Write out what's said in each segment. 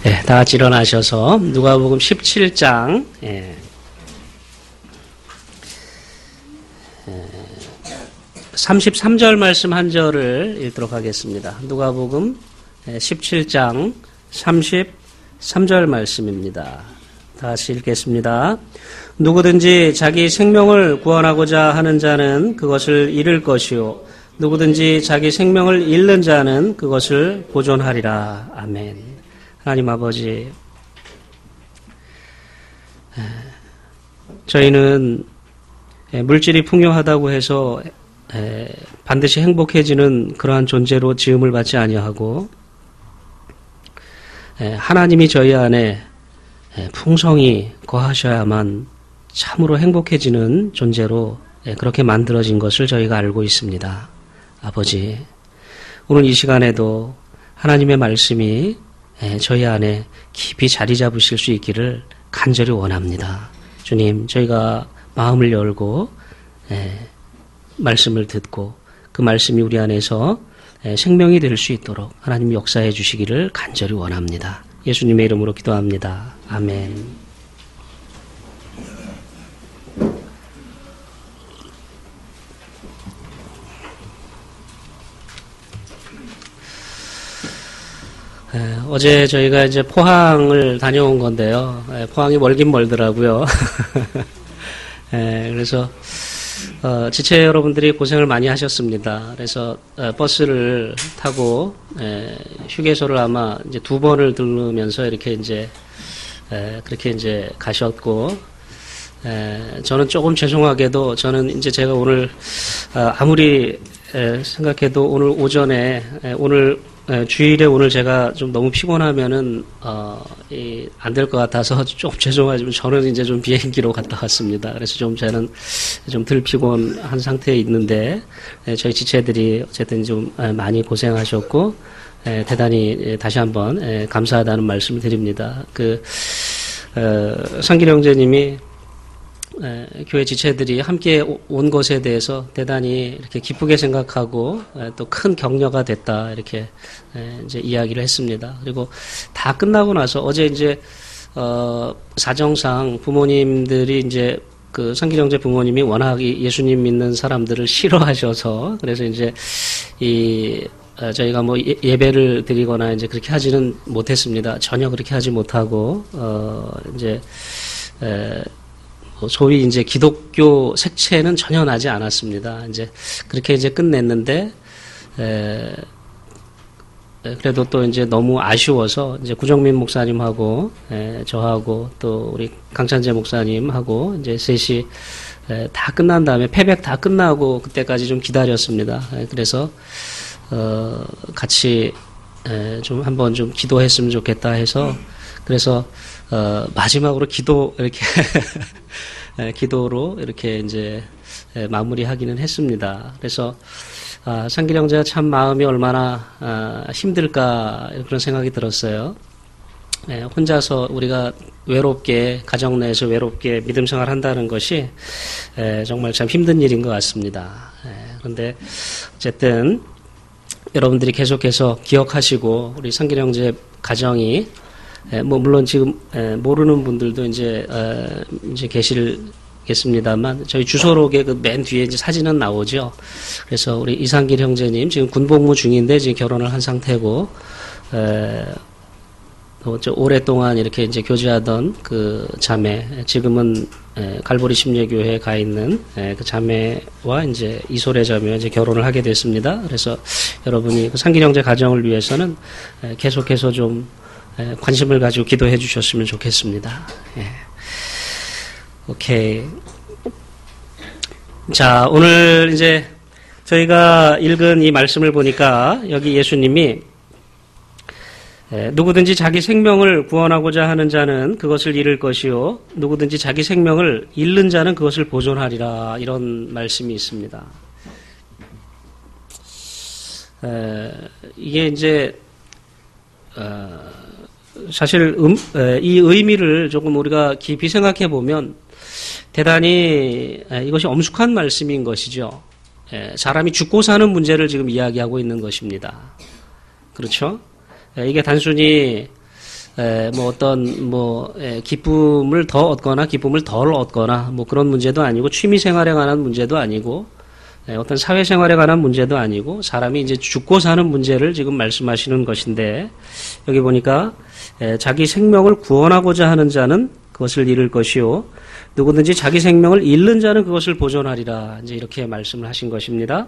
네, 다 같이 일어나셔서 누가복음 17장 33절 말씀 한 절을 읽도록 하겠습니다. 누가복음 17장 33절 말씀입니다. 다시 읽겠습니다. 누구든지 자기 생명을 구원하고자 하는 자는 그것을 잃을 것이요 누구든지 자기 생명을 잃는 자는 그것을 보존하리라. 아멘. 하나님 아버지, 저희는 물질이 풍요하다고 해서 반드시 행복해지는 그러한 존재로 지음을 받지 아니하고 하나님이 저희 안에 풍성히 거하셔야만 참으로 행복해지는 존재로 그렇게 만들어진 것을 저희가 알고 있습니다. 아버지, 오늘 이 시간에도 하나님의 말씀이 저희 안에 깊이 자리 잡으실 수 있기를 간절히 원합니다. 주님, 저희가 마음을 열고 말씀을 듣고 그 말씀이 우리 안에서 생명이 될 수 있도록 하나님이 역사해 주시기를 간절히 원합니다. 예수님의 이름으로 기도합니다. 아멘. 어제 저희가 이제 포항을 다녀온 건데요. 포항이 멀긴 멀더라고요. 그래서 지체 여러분들이 고생을 많이 하셨습니다. 그래서 버스를 타고 휴게소를 아마 이제 2번을 들르면서 이렇게 이제 그렇게 이제 가셨고, 저는 조금 죄송하게도 저는 이제 제가 오늘 아무리 생각해도 오늘 오전에 오늘 주일에 오늘 제가 좀 너무 피곤하면은 안 될 것 같아서 좀 죄송하지만 저는 이제 좀 비행기로 갔다 왔습니다. 그래서 좀 저는 좀 덜 피곤한 상태에 있는데 저희 지체들이 어쨌든 좀 많이 고생하셨고 대단히 다시 한번 감사하다는 말씀을 드립니다. 상길 형제님이 교회 지체들이 함께 온 것에 대해서 대단히 이렇게 기쁘게 생각하고 또 큰 격려가 됐다 이렇게 이제 이야기를 했습니다. 그리고 다 끝나고 나서 어제 이제 사정상 부모님들이 이제 그 상길 형제 부모님이 워낙 예수님 믿는 사람들을 싫어하셔서 그래서 이제 저희가 뭐 예배를 드리거나 이제 그렇게 하지는 못했습니다. 전혀 그렇게 하지 못하고 이제 소위 이제 기독교 색채는 전혀 나지 않았습니다. 이제 그렇게 이제 끝냈는데, 그래도 또 이제 너무 아쉬워서 이제 구정민 목사님하고, 저하고 또 우리 강찬재 목사님하고 이제 셋이 다 끝난 다음에 패백 다 끝나고 그때까지 좀 기다렸습니다. 그래서, 같이, 좀 한번 좀 기도했으면 좋겠다 해서, 그래서, 마지막으로 이렇게, 기도로 이렇게 이제 마무리하기는 했습니다. 그래서, 상길 형제가 참 마음이 얼마나, 힘들까, 그런 생각이 들었어요. 혼자서 우리가 외롭게, 가정 내에서 외롭게 믿음 생활 한다는 것이, 정말 참 힘든 일인 것 같습니다. 그런데, 어쨌든, 여러분들이 계속해서 기억하시고, 우리 상길 형제 가정이, 물론 지금, 모르는 분들도 이제 계시겠습니다만, 저희 주소록에 그 맨 뒤에 이제 사진은 나오죠. 그래서 우리 이상길 형제님, 지금 군복무 중인데 지금 결혼을 한 상태고, 오랫동안 이렇게 이제 교제하던 그 자매, 지금은 갈보리 심리교회에 가 있는 그 자매와 이제 이소래 자매와 이제 결혼을 하게 됐습니다. 그래서 여러분이 그 상길 형제 가정을 위해서는 계속해서 좀 관심을 가지고 기도해 주셨으면 좋겠습니다. 오케이. 자, 오늘 이제 저희가 읽은 이 말씀을 보니까 여기 예수님이 누구든지 자기 생명을 구원하고자 하는 자는 그것을 잃을 것이요 누구든지 자기 생명을 잃는 자는 그것을 보존하리라 이런 말씀이 있습니다. 이게 이제 사실 이 의미를 조금 우리가 깊이 생각해 보면 대단히 이것이 엄숙한 말씀인 것이죠. 사람이 죽고 사는 문제를 지금 이야기하고 있는 것입니다. 그렇죠? 이게 단순히 뭐 어떤 기쁨을 더 얻거나 기쁨을 덜 얻거나 뭐 그런 문제도 아니고 취미 생활에 관한 문제도 아니고 어떤 사회 생활에 관한 문제도 아니고 사람이 이제 죽고 사는 문제를 지금 말씀하시는 것인데 여기 보니까 자기 생명을 구원하고자 하는 자는 그것을 잃을 것이요 누구든지 자기 생명을 잃는 자는 그것을 보존하리라 이제 이렇게 말씀을 하신 것입니다.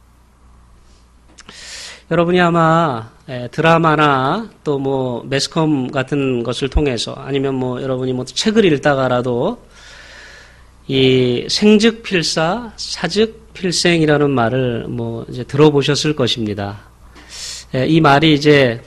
여러분이 아마 드라마나 또 뭐 매스컴 같은 것을 통해서 아니면 뭐 여러분이 뭐 책을 읽다가라도 이 생즉필사, 사즉필생이라는 말을 뭐 이제 들어보셨을 것입니다. 이 말이 이제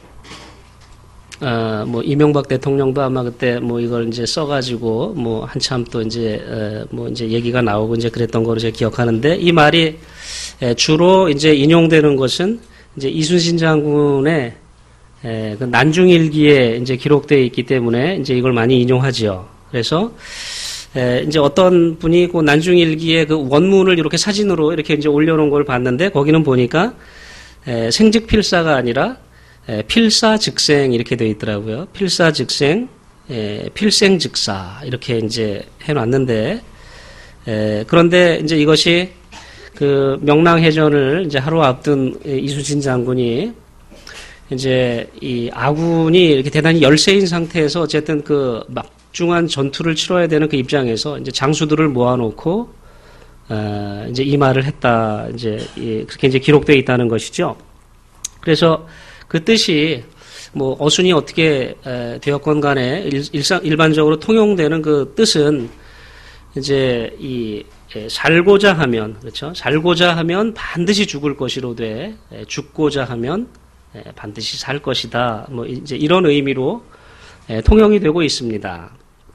뭐 이명박 대통령도 아마 그때 뭐 이걸 이제 써가지고 뭐 한참 또 이제 뭐 이제 얘기가 나오고 이제 그랬던 거로 제가 기억하는데 이 말이 주로 이제 인용되는 것은 이제 이순신 장군의 그 난중일기에 이제 기록되어 있기 때문에 이제 이걸 많이 인용하지요. 그래서 이제 어떤 분이 그 난중일기의 그 원문을 이렇게 사진으로 이렇게 이제 올려놓은 걸 봤는데 거기는 보니까 생즉필사가 아니라 필사즉생 이렇게 되어 있더라고요. 필사즉생, 필생즉사 이렇게 이제 해놨는데 그런데 이제 이것이 그 명랑해전을 이제 하루 앞둔 이순신 장군이 이제 이 아군이 이렇게 대단히 열세인 상태에서 어쨌든 그 막중한 전투를 치러야 되는 그 입장에서 이제 장수들을 모아놓고 이제 이 말을 했다 이제 그렇게 이제 기록되어 있다는 것이죠. 그래서 그 뜻이 뭐 어순이 어떻게 되었건 간에 일반적으로 통용되는 그 뜻은 이제 살고자 하면, 그렇죠? 살고자 하면 반드시 죽을 것이로되, 죽고자 하면 반드시 살 것이다. 뭐, 이제 이런 의미로 통용이 되고 있습니다.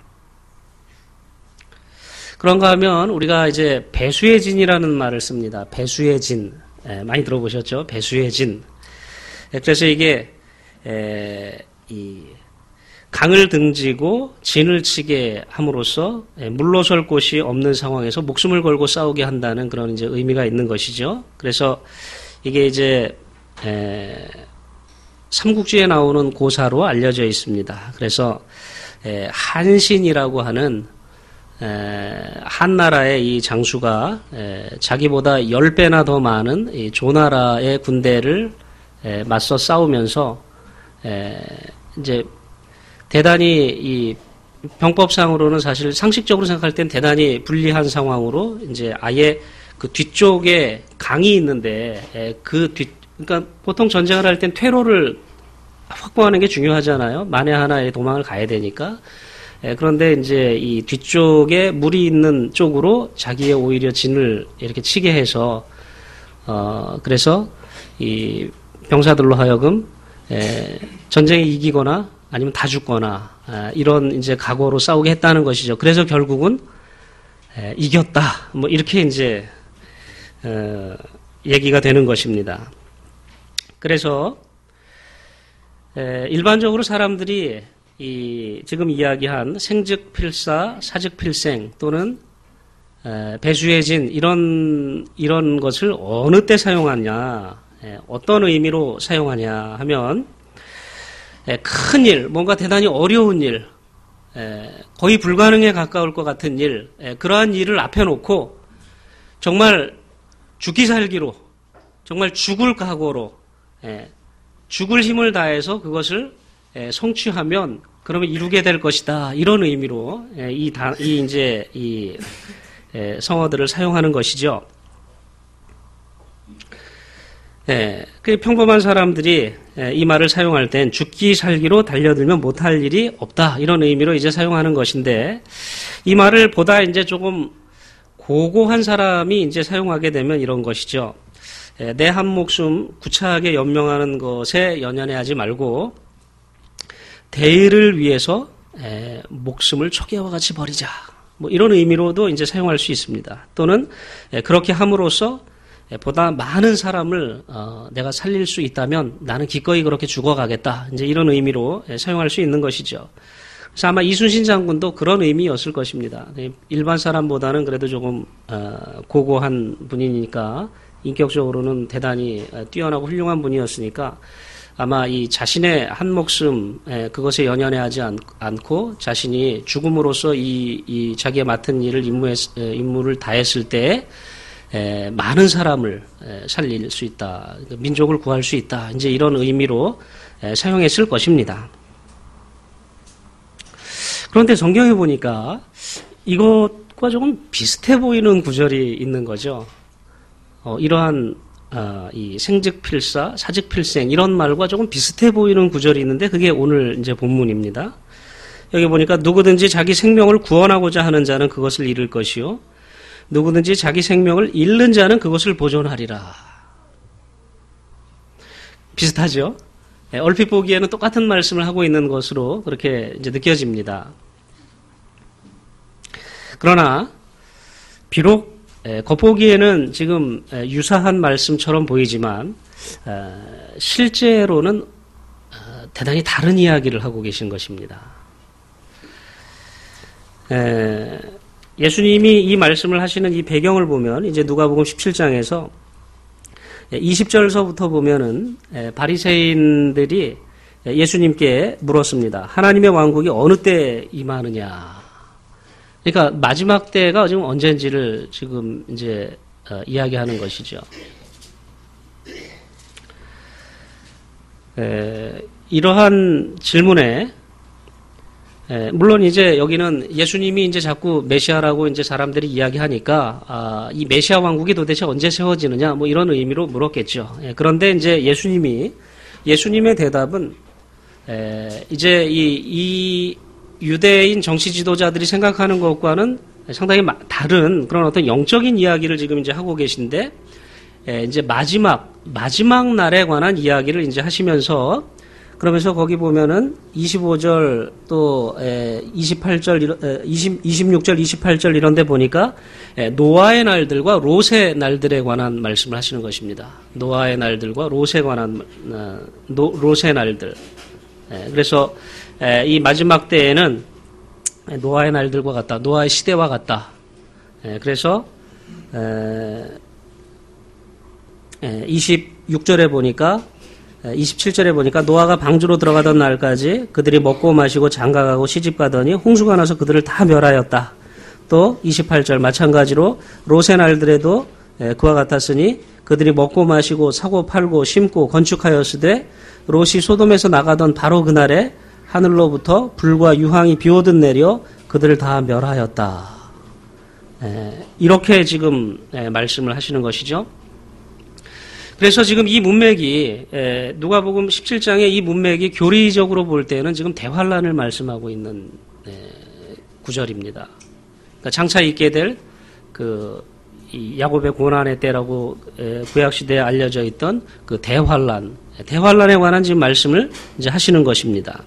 그런가 하면 우리가 이제 배수의 진이라는 말을 씁니다. 배수의 진. 많이 들어보셨죠? 배수의 진. 그래서 이게, 강을 등지고 진을 치게 함으로써 물러설 곳이 없는 상황에서 목숨을 걸고 싸우게 한다는 그런 이제 의미가 있는 것이죠. 그래서 이게 이제 삼국지에 나오는 고사로 알려져 있습니다. 그래서 한신이라고 하는 한나라의 이 장수가 자기보다 10배나 더 많은 이 조나라의 군대를 맞서 싸우면서 이제 대단히 이 병법상으로는 사실 상식적으로 생각할 땐 대단히 불리한 상황으로 이제 아예 그 뒤쪽에 강이 있는데 그러니까 보통 전쟁을 할 땐 퇴로를 확보하는 게 중요하잖아요. 만에 하나의 도망을 가야 되니까. 그런데 이제 이 뒤쪽에 물이 있는 쪽으로 자기의 오히려 진을 이렇게 치게 해서 그래서 이 병사들로 하여금 전쟁에 이기거나 아니면 다 죽거나 이런 이제 각오로 싸우게 했다는 것이죠. 그래서 결국은 이겼다. 뭐 이렇게 이제 얘기가 되는 것입니다. 그래서 일반적으로 사람들이 지금 이야기한 생즉필사, 사즉필생 또는 배수의 진 이런 것을 어느 때 사용하냐, 어떤 의미로 사용하냐 하면 큰 일, 뭔가 대단히 어려운 일, 거의 불가능에 가까울 것 같은 일, 그러한 일을 앞에 놓고 정말 죽기 살기로, 정말 죽을 각오로, 죽을 힘을 다해서 그것을 성취하면 그러면 이루게 될 것이다. 이런 의미로 이 성어들을 사용하는 것이죠. 그 평범한 사람들이 이 말을 사용할 땐 죽기 살기로 달려들면 못할 일이 없다. 이런 의미로 이제 사용하는 것인데 이 말을 보다 이제 조금 고고한 사람이 이제 사용하게 되면 이런 것이죠. 내 한 목숨 구차하게 연명하는 것에 연연해하지 말고 대의를 위해서 목숨을 초계와 같이 버리자. 뭐 이런 의미로도 이제 사용할 수 있습니다. 또는 그렇게 함으로써 보다 많은 사람을 내가 살릴 수 있다면 나는 기꺼이 그렇게 죽어가겠다. 이제 이런 의미로 사용할 수 있는 것이죠. 그래서 아마 이순신 장군도 그런 의미였을 것입니다. 일반 사람보다는 그래도 조금 고고한 분이니까 인격적으로는 대단히 뛰어나고 훌륭한 분이었으니까 아마 이 자신의 한 목숨 그것에 연연해하지 않고 자신이 죽음으로써 이 자기가 맡은 임무를 다했을 때 많은 사람을 살릴 수 있다, 민족을 구할 수 있다, 이제 이런 의미로 사용했을 것입니다. 그런데 성경에 보니까 이것과 조금 비슷해 보이는 구절이 있는 거죠. 이러한 이 생즉필사, 사즉필생 이런 말과 조금 비슷해 보이는 구절이 있는데 그게 오늘 이제 본문입니다. 여기 보니까 누구든지 자기 생명을 구원하고자 하는 자는 그것을 잃을 것이요 누구든지 자기 생명을 잃는 자는 그것을 보존하리라. 비슷하죠? 얼핏 보기에는 똑같은 말씀을 하고 있는 것으로 그렇게 이제 느껴집니다. 그러나 비록 겉보기에는 지금 유사한 말씀처럼 보이지만 실제로는 대단히 다른 이야기를 하고 계신 것입니다. 예수님이 이 말씀을 하시는 이 배경을 보면 이제 누가복음 17장에서 20절서부터 보면은 바리새인들이 예수님께 물었습니다. 하나님의 왕국이 어느 때 임하느냐? 그러니까 마지막 때가 지금 언제인지를 지금 이제 이야기하는 것이죠. 이러한 질문에 물론 이제 여기는 예수님이 이제 자꾸 메시아라고 이제 사람들이 이야기하니까 이 메시아 왕국이 도대체 언제 세워지느냐 뭐 이런 의미로 물었겠죠. 그런데 이제 예수님의 대답은 이제 이 유대인 정치 지도자들이 생각하는 것과는 상당히 다른 그런 어떤 영적인 이야기를 지금 이제 하고 계신데, 이제 마지막 날에 관한 이야기를 이제 하시면서, 그러면서 거기 보면은 25절 또 28절, 26절, 28절 이런 데 보니까 노아의 날들과 롯의 날들에 관한 말씀을 하시는 것입니다. 노아의 날들과 롯에 관한 롯의 날들. 그래서 이 마지막 때에는 노아의 날들과 같다. 노아의 시대와 같다. 그래서 26절에 보니까 27절에 보니까 노아가 방주로 들어가던 날까지 그들이 먹고 마시고 장가가고 시집가더니 홍수가 나서 그들을 다 멸하였다. 또 28절 마찬가지로 롯의 날들에도 그와 같았으니 그들이 먹고 마시고 사고 팔고 심고 건축하였으되 롯이 소돔에서 나가던 바로 그날에 하늘로부터 불과 유황이 비오듯 내려 그들을 다 멸하였다. 이렇게 지금 말씀을 하시는 것이죠. 그래서 지금 이 문맥이 누가복음 17장의 이 문맥이 교리적으로 볼 때는 지금 대환란을 말씀하고 있는 구절입니다. 그러니까 장차 있게 될 이 야곱의 고난의 때라고 구약 시대에 알려져 있던 그 대환란에 관한 지금 말씀을 이제 하시는 것입니다.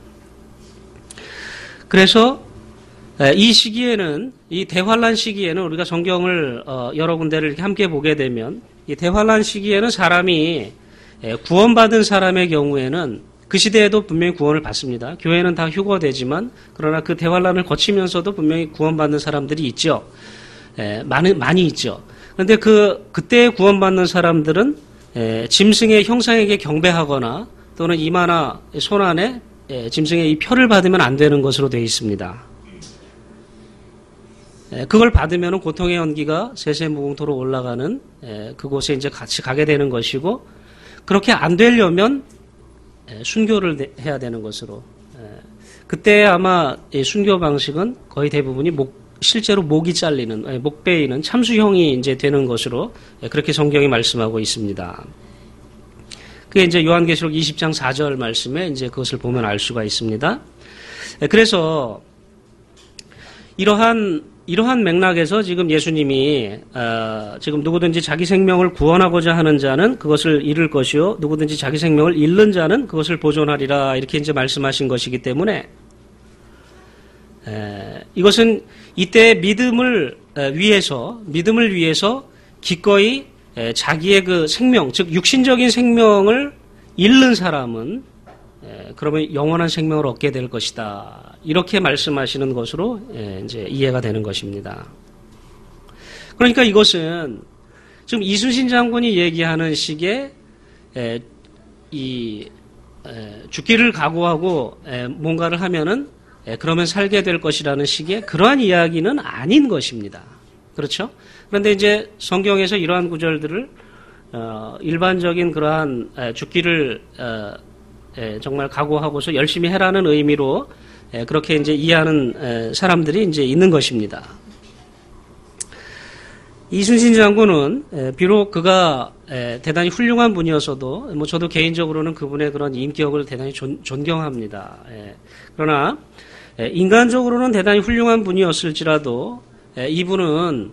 그래서 이 시기에는, 이 대환란 시기에는 우리가 성경을 여러 군데를 이렇게 함께 보게 되면 이 대환란 시기에는 사람이 구원받은 사람의 경우에는 그 시대에도 분명히 구원을 받습니다. 교회는 다 휴거되지만 그러나 그 대환란을 거치면서도 분명히 구원받는 사람들이 있죠. 많이 있죠. 그런데 그때 구원받는 사람들은 짐승의 형상에게 경배하거나 또는 이마나 손 안에 짐승의 이 표를 받으면 안 되는 것으로 되어 있습니다. 그걸 받으면 고통의 연기가 세세무궁토로 올라가는 그곳에 이제 같이 가게 되는 것이고, 그렇게 안 되려면 순교를 해야 되는 것으로. 그때 아마 순교 방식은 거의 대부분이 실제로 목이 잘리는, 목 베이는 참수형이 이제 되는 것으로 그렇게 성경이 말씀하고 있습니다. 그게 이제 요한계시록 20장 4절 말씀에 이제 그것을 보면 알 수가 있습니다. 그래서 이러한 맥락에서 지금 예수님이 지금 누구든지 자기 생명을 구원하고자 하는 자는 그것을 잃을 것이요 누구든지 자기 생명을 잃는 자는 그것을 보존하리라 이렇게 이제 말씀하신 것이기 때문에 이것은 이때 믿음을 위해서 기꺼이 자기의 그 생명, 즉 육신적인 생명을 잃는 사람은 그러면 영원한 생명을 얻게 될 것이다. 이렇게 말씀하시는 것으로 이제 이해가 되는 것입니다. 그러니까 이것은 지금 이순신 장군이 얘기하는 식의 이 죽기를 각오하고 뭔가를 하면은 그러면 살게 될 것이라는 식의 그러한 이야기는 아닌 것입니다. 그렇죠? 그런데 이제 성경에서 이러한 구절들을 일반적인 그러한 죽기를 정말 각오하고서 열심히 해라는 의미로 그렇게 이제 이해하는 사람들이 이제 있는 것입니다. 이순신 장군은 비록 그가 대단히 훌륭한 분이어서도 뭐 저도 개인적으로는 그분의 그런 인격을 대단히 존경합니다. 그러나 인간적으로는 대단히 훌륭한 분이었을지라도 이분은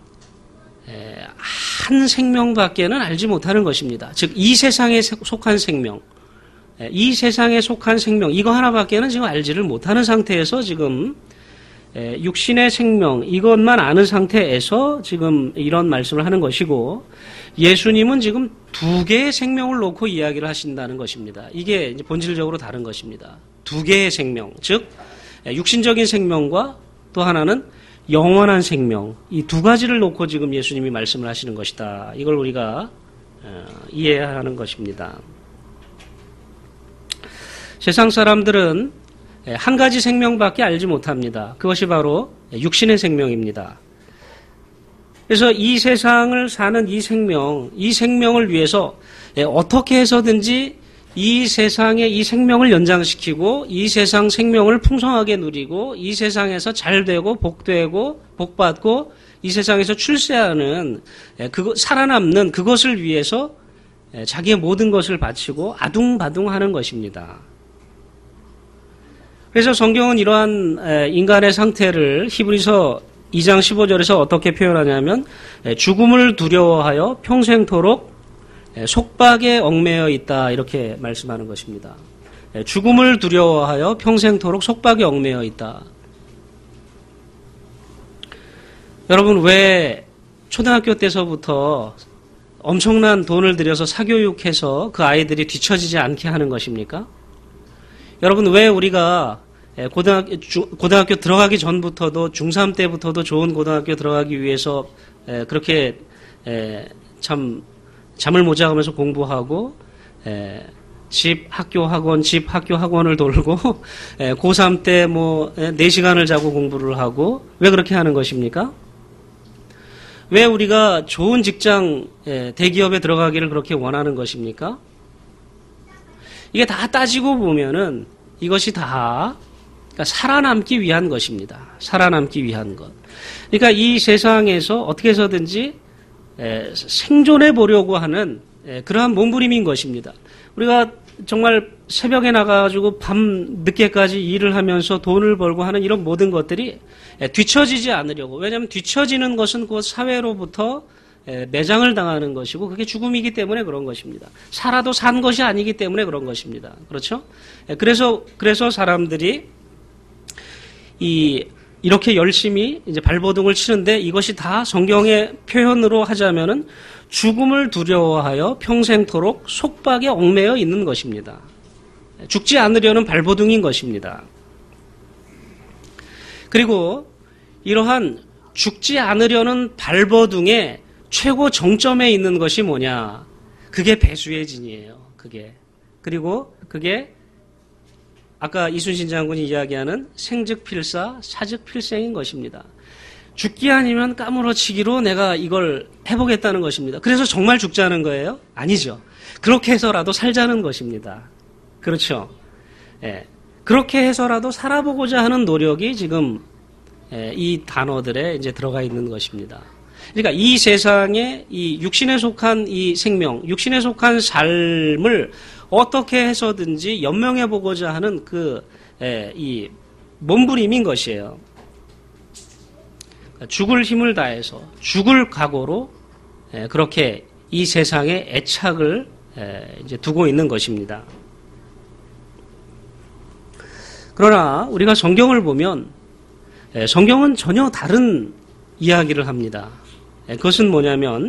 한 생명밖에는 알지 못하는 것입니다. 즉 이 세상에 속한 생명, 이 세상에 속한 생명 이거 하나밖에는 지금 알지를 못하는 상태에서 지금 육신의 생명 이것만 아는 상태에서 지금 이런 말씀을 하는 것이고 예수님은 지금 두 개의 생명을 놓고 이야기를 하신다는 것입니다. 이게 이제 본질적으로 다른 것입니다. 두 개의 생명, 즉 육신적인 생명과 또 하나는 영원한 생명 이 두 가지를 놓고 지금 예수님이 말씀을 하시는 것이다. 이걸 우리가 이해해야 하는 것입니다. 세상 사람들은 한 가지 생명밖에 알지 못합니다. 그것이 바로 육신의 생명입니다. 그래서 이 세상을 사는 이 생명을 위해서 어떻게 해서든지 이 세상의 이 생명을 연장시키고 이 세상 생명을 풍성하게 누리고 이 세상에서 잘되고 복되고 복받고 이 세상에서 출세하는 살아남는 그것을 위해서 자기의 모든 것을 바치고 아둥바둥하는 것입니다. 그래서 성경은 이러한 인간의 상태를 히브리서 2장 15절에서 어떻게 표현하냐면 죽음을 두려워하여 평생토록 속박에 얽매여 있다 이렇게 말씀하는 것입니다. 죽음을 두려워하여 평생토록 속박에 얽매여 있다. 여러분 왜 초등학교 때서부터 엄청난 돈을 들여서 사교육해서 그 아이들이 뒤처지지 않게 하는 것입니까? 여러분 왜 우리가 고등학교 들어가기 전부터도 중3 때부터도 좋은 고등학교 들어가기 위해서 그렇게 참 잠을 못 자면서 공부하고 집 학교 학원을 돌고 고3 때 뭐 4시간을 자고 공부를 하고 왜 그렇게 하는 것입니까? 왜 우리가 좋은 직장 대기업에 들어가기를 그렇게 원하는 것입니까? 이게 다 따지고 보면은 이것이 다 그러니까 살아남기 위한 것입니다. 살아남기 위한 것. 그러니까 이 세상에서 어떻게 해서든지 생존해 보려고 하는 그러한 몸부림인 것입니다. 우리가 정말 새벽에 나가가지고 밤 늦게까지 일을 하면서 돈을 벌고 하는 이런 모든 것들이 뒤처지지 않으려고. 왜냐하면 뒤처지는 것은 곧 사회로부터 매장을 당하는 것이고 그게 죽음이기 때문에 그런 것입니다. 살아도 산 것이 아니기 때문에 그런 것입니다. 그렇죠? 그래서 사람들이 이렇게 열심히 이제 발버둥을 치는데 이것이 다 성경의 표현으로 하자면은 죽음을 두려워하여 평생토록 속박에 얽매여 있는 것입니다. 죽지 않으려는 발버둥인 것입니다. 그리고 이러한 죽지 않으려는 발버둥의 최고 정점에 있는 것이 뭐냐? 그게 배수의 진이에요. 그리고 그게 아까 이순신 장군이 이야기하는 생즉필사, 사즉필생인 것입니다. 죽기 아니면 까무러치기로 내가 이걸 해보겠다는 것입니다. 그래서 정말 죽자는 거예요? 아니죠. 그렇게 해서라도 살자는 것입니다. 그렇죠? 그렇게 해서라도 살아보고자 하는 노력이 지금 이 단어들에 이제 들어가 있는 것입니다. 그러니까 이 세상에 이 육신에 속한 이 생명, 육신에 속한 삶을 어떻게 해서든지 연명해 보고자 하는 이 몸부림인 것이에요. 죽을 힘을 다해서 죽을 각오로 그렇게 이 세상에 애착을 이제 두고 있는 것입니다. 그러나 우리가 성경을 보면 성경은 전혀 다른 이야기를 합니다. 그것은 뭐냐면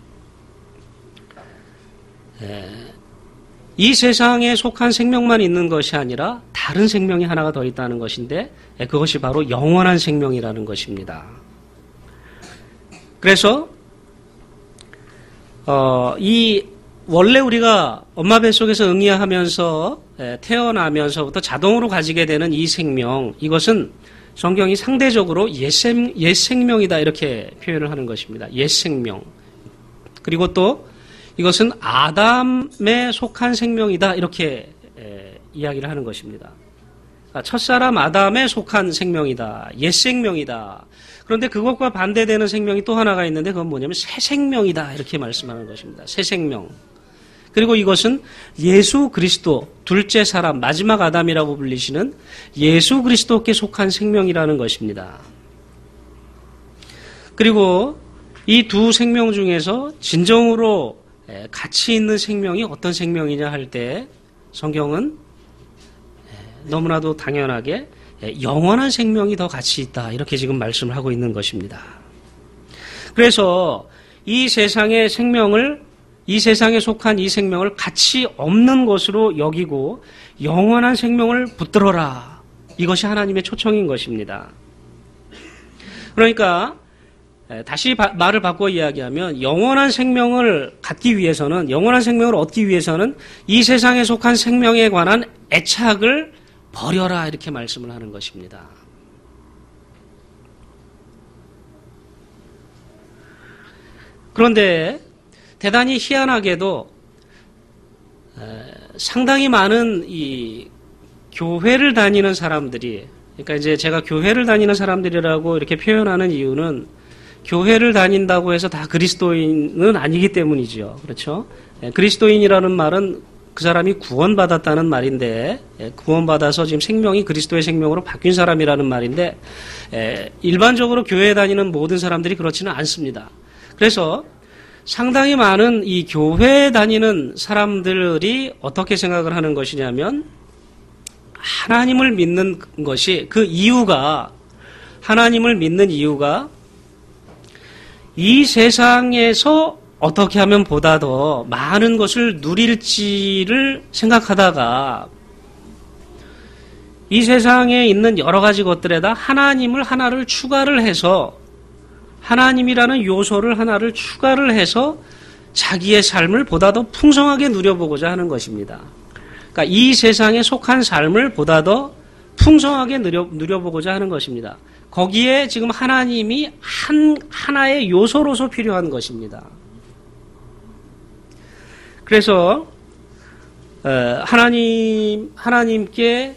이 세상에 속한 생명만 있는 것이 아니라 다른 생명이 하나가 더 있다는 것인데 그것이 바로 영원한 생명이라는 것입니다. 그래서 원래 우리가 엄마 뱃속에서 응이하면서 태어나면서부터 자동으로 가지게 되는 이 생명, 이것은 성경이 상대적으로 옛 생명이다 이렇게 표현을 하는 것입니다. 옛 생명. 그리고 또 이것은 아담에 속한 생명이다 이렇게 이야기를 하는 것입니다. 첫사람 아담에 속한 생명이다. 옛 생명이다. 그런데 그것과 반대되는 생명이 또 하나가 있는데 그건 뭐냐면 새 생명이다 이렇게 말씀하는 것입니다. 새 생명. 그리고 이것은 예수 그리스도, 둘째 사람, 마지막 아담이라고 불리시는 예수 그리스도께 속한 생명이라는 것입니다. 그리고 이 두 생명 중에서 진정으로 가치 있는 생명이 어떤 생명이냐 할 때 성경은 너무나도 당연하게 영원한 생명이 더 가치 있다 이렇게 지금 말씀을 하고 있는 것입니다. 그래서 이 세상의 생명을, 이 세상에 속한 이 생명을 가치 없는 것으로 여기고 영원한 생명을 붙들어라. 이것이 하나님의 초청인 것입니다. 그러니까 다시 말을 바꿔 이야기하면 영원한 생명을 갖기 위해서는, 영원한 생명을 얻기 위해서는 이 세상에 속한 생명에 관한 애착을 버려라 이렇게 말씀을 하는 것입니다. 그런데 대단히 희한하게도 상당히 많은 이 교회를 다니는 사람들이, 그러니까 이제 제가 교회를 다니는 사람들이라고 이렇게 표현하는 이유는 교회를 다닌다고 해서 다 그리스도인은 아니기 때문이죠. 그렇죠? 그리스도인이라는 말은 그 사람이 구원받았다는 말인데, 구원받아서 지금 생명이 그리스도의 생명으로 바뀐 사람이라는 말인데, 일반적으로 교회에 다니는 모든 사람들이 그렇지는 않습니다. 그래서 상당히 많은 이 교회에 다니는 사람들이 어떻게 생각을 하는 것이냐면, 하나님을 믿는 것이, 그 이유가, 하나님을 믿는 이유가 이 세상에서 어떻게 하면 보다 더 많은 것을 누릴지를 생각하다가 이 세상에 있는 여러 가지 것들에다 하나님을 하나를 추가를 해서, 하나님이라는 요소를 하나를 추가를 해서 자기의 삶을 보다 더 풍성하게 누려보고자 하는 것입니다. 그러니까 이 세상에 속한 삶을 보다 더 풍성하게 누려보고자 하는 것입니다. 거기에 지금 하나님이 하나의 요소로서 필요한 것입니다. 그래서 하나님께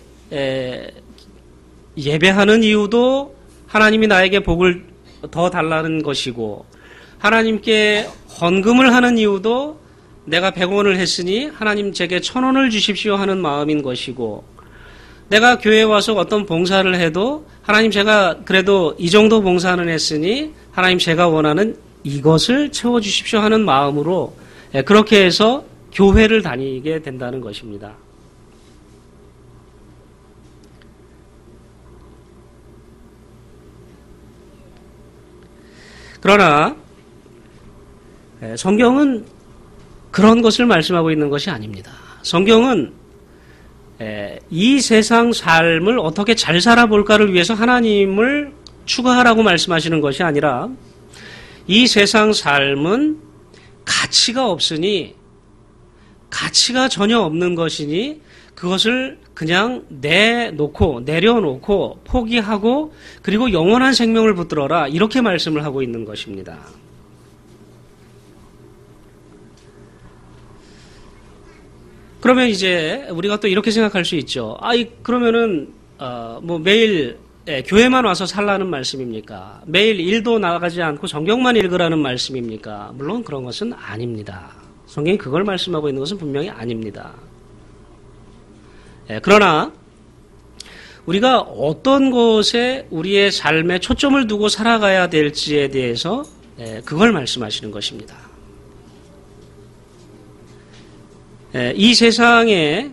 예배하는 이유도 하나님이 나에게 복을 더 달라는 것이고, 하나님께 헌금을 하는 이유도 내가 100원을 했으니 하나님 제게 1000원을 주십시오 하는 마음인 것이고, 내가 교회에 와서 어떤 봉사를 해도 하나님 제가 그래도 이 정도 봉사는 했으니 하나님 제가 원하는 이것을 채워주십시오 하는 마음으로 그렇게 해서 교회를 다니게 된다는 것입니다. 그러나 성경은 그런 것을 말씀하고 있는 것이 아닙니다. 성경은 이 세상 삶을 어떻게 잘 살아볼까를 위해서 하나님을 추구하라고 말씀하시는 것이 아니라, 이 세상 삶은 가치가 없으니, 가치가 전혀 없는 것이니 그것을 그냥 내려놓고 포기하고 그리고 영원한 생명을 붙들어라, 이렇게 말씀을 하고 있는 것입니다. 그러면 이제 우리가 또 이렇게 생각할 수 있죠. 그러면은 뭐 매일 교회만 와서 살라는 말씀입니까? 매일 일도 나가지 않고 성경만 읽으라는 말씀입니까? 물론 그런 것은 아닙니다. 성경이 그걸 말씀하고 있는 것은 분명히 아닙니다. 그러나 우리가 어떤 것에 우리의 삶에 초점을 두고 살아가야 될지에 대해서 그걸 말씀하시는 것입니다. 이 세상에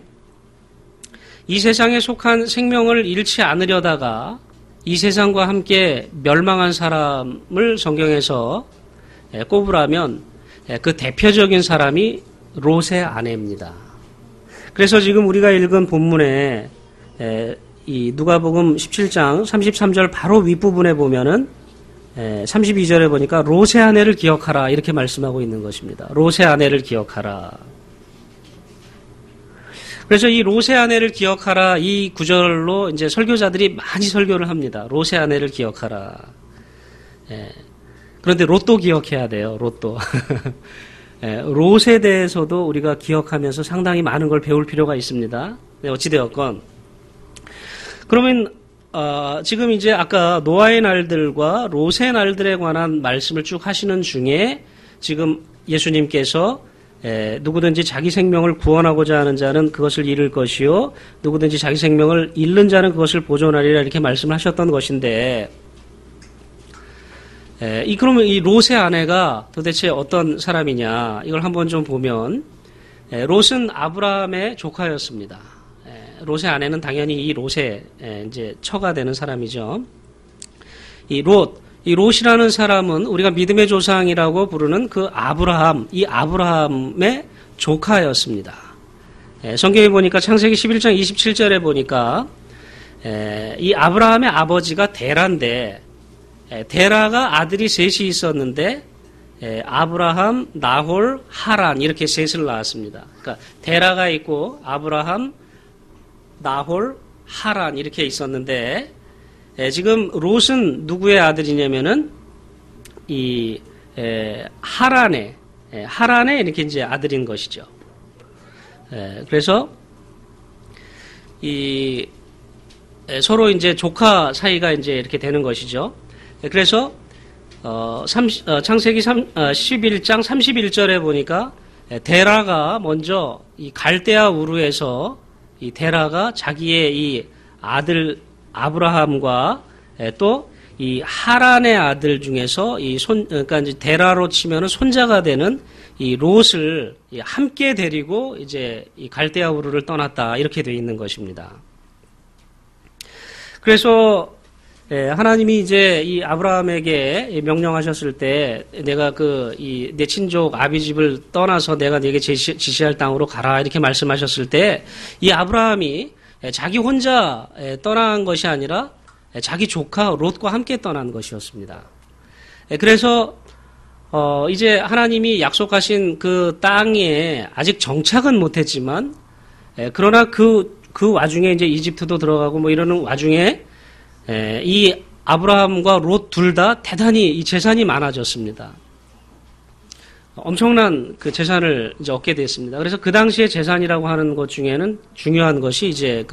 속한 생명을 잃지 않으려다가 이 세상과 함께 멸망한 사람을 성경에서 꼽으라면 그 대표적인 사람이 롯의 아내입니다. 그래서 지금 우리가 읽은 본문에 이 누가복음 17장 33절 바로 윗부분에 보면은 32절에 보니까 롯의 아내를 기억하라 이렇게 말씀하고 있는 것입니다. 롯의 아내를 기억하라. 그래서 이 롯의 아내를 기억하라 이 구절로 이제 설교자들이 많이 설교를 합니다. 롯의 아내를 기억하라. 예. 그런데 롯도 기억해야 돼요. 롯도. 예, 롯에 대해서도 우리가 기억하면서 상당히 많은 걸 배울 필요가 있습니다. 네, 어찌되었건. 그러면 지금 이제 아까 노아의 날들과 롯의 날들에 관한 말씀을 쭉 하시는 중에 지금 예수님께서 누구든지 자기 생명을 구원하고자 하는 자는 그것을 잃을 것이요 누구든지 자기 생명을 잃는 자는 그것을 보존하리라 이렇게 말씀하셨던 것인데 그러면 이 롯의 아내가 도대체 어떤 사람이냐 이걸 한번 좀 보면 롯은 아브라함의 조카였습니다. 롯의 아내는 당연히 이 롯의 이제 처가 되는 사람이죠. 이 롯이라는 사람은 우리가 믿음의 조상이라고 부르는 그 이 아브라함의 조카였습니다. 성경에 보니까 창세기 11장 27절에 보니까 이 아브라함의 아버지가 데라인데 데라가 아들이 셋이 있었는데 아브라함, 나홀, 하란 이렇게 셋을 낳았습니다. 그러니까 데라가 있고 아브라함, 나홀, 하란 이렇게 있었는데 지금 롯은 누구의 아들이냐면은 이 하란의 이렇게 이제 아들인 것이죠. 그래서 이 서로 이제 조카 사이가 이제 이렇게 되는 것이죠. 그래서 창세기 11장 31절에 보니까 데라가 먼저 이 갈대아 우르에서 이 데라가 자기의 이 아들 아브라함과 또 이 하란의 아들 중에서 그러니까 이제 데라로 치면은 손자가 되는 이 롯을 함께 데리고 이제 이 갈대아 우르를 떠났다 이렇게 되어 있는 것입니다. 그래서 하나님이 이제 이 아브라함에게 명령하셨을 때 내가 내 친족 아비 집을 떠나서 내가 네게 지시할 땅으로 가라 이렇게 말씀하셨을 때 이 아브라함이 자기 혼자 떠난 것이 아니라 자기 조카 롯과 함께 떠난 것이었습니다. 그래서 이제 하나님이 약속하신 그 땅에 아직 정착은 못했지만 그러나 그 와중에 이제 이집트도 들어가고 뭐 이러는 와중에 이 아브라함과 롯 둘 다 대단히 이 재산이 많아졌습니다. 엄청난 그 재산을 이제 얻게 됐습니다. 그래서 그 당시에 재산이라고 하는 것 중에는 중요한 것이 이제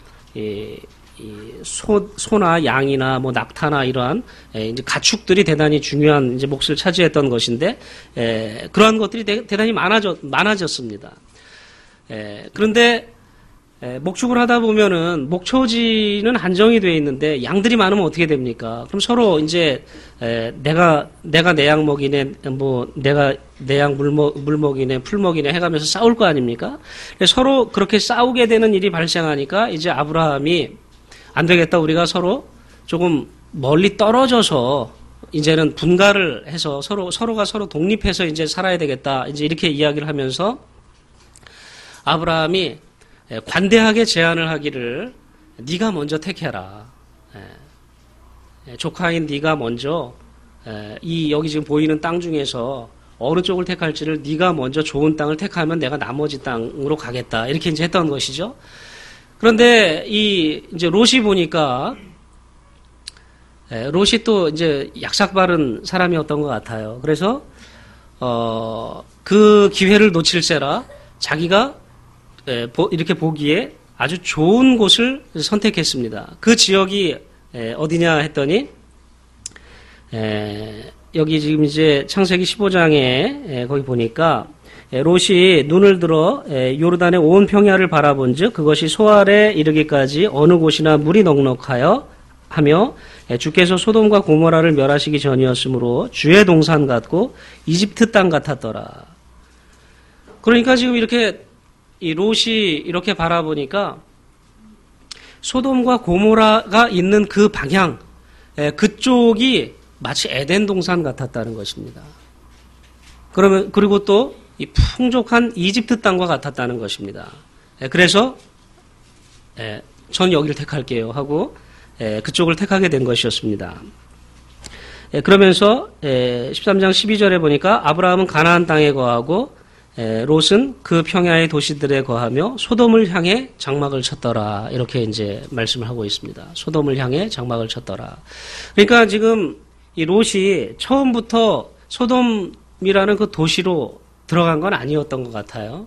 소나 양이나 뭐 낙타나 이러한 이제 가축들이 대단히 중요한 이제 몫을 차지했던 것인데 그러한 것들이 대단히 많아졌습니다. 그런데 목축을 하다 보면은 목초지는 한정이 되어 있는데 양들이 많으면 어떻게 됩니까? 그럼 서로 이제 내가 내 양 먹이네, 뭐 내가 내 양 물 먹이네, 풀 먹이네 해가면서 싸울 거 아닙니까? 서로 그렇게 싸우게 되는 일이 발생하니까 이제 아브라함이 안 되겠다, 우리가 서로 조금 멀리 떨어져서 이제는 분가를 해서 서로가 서로 독립해서 이제 살아야 되겠다, 이제 이렇게 이야기를 하면서 아브라함이 관대하게 제안을 하기를 네가 먼저 택해라. 조카인 네가 먼저 여기 지금 보이는 땅 중에서 어느 쪽을 택할지를 네가 먼저 좋은 땅을 택하면 내가 나머지 땅으로 가겠다. 이렇게 이제 했던 것이죠. 그런데 이제 롯이 보니까 롯이 또 이제 약삭 바른 사람이었던 것 같아요. 그래서 그 기회를 놓칠세라 자기가 이렇게 보기에 아주 좋은 곳을 선택했습니다. 그 지역이 어디냐 했더니 여기 지금 이제 창세기 15장에 거기 보니까 롯이 눈을 들어 요르단의 온 평야를 바라본즉 그것이 소알에 이르기까지 어느 곳이나 물이 넉넉하여 하며 주께서 소돔과 고모라를 멸하시기 전이었으므로 주의 동산 같고 이집트 땅 같았더라. 그러니까 지금 이렇게 이 롯이 이렇게 바라보니까 소돔과 고모라가 있는 그 방향, 그쪽이 마치 에덴 동산 같았다는 것입니다. 그리고 또 이 풍족한 이집트 땅과 같았다는 것입니다. 그래서 전 여기를 택할게요 하고 그쪽을 택하게 된 것이었습니다. 그러면서 13장 12절에 보니까 아브라함은 가나안 땅에 거하고 롯은 그 평야의 도시들에 거하며 소돔을 향해 장막을 쳤더라. 이렇게 이제 말씀을 하고 있습니다. 소돔을 향해 장막을 쳤더라. 그러니까 지금 이 롯이 처음부터 소돔이라는 그 도시로 들어간 건 아니었던 것 같아요.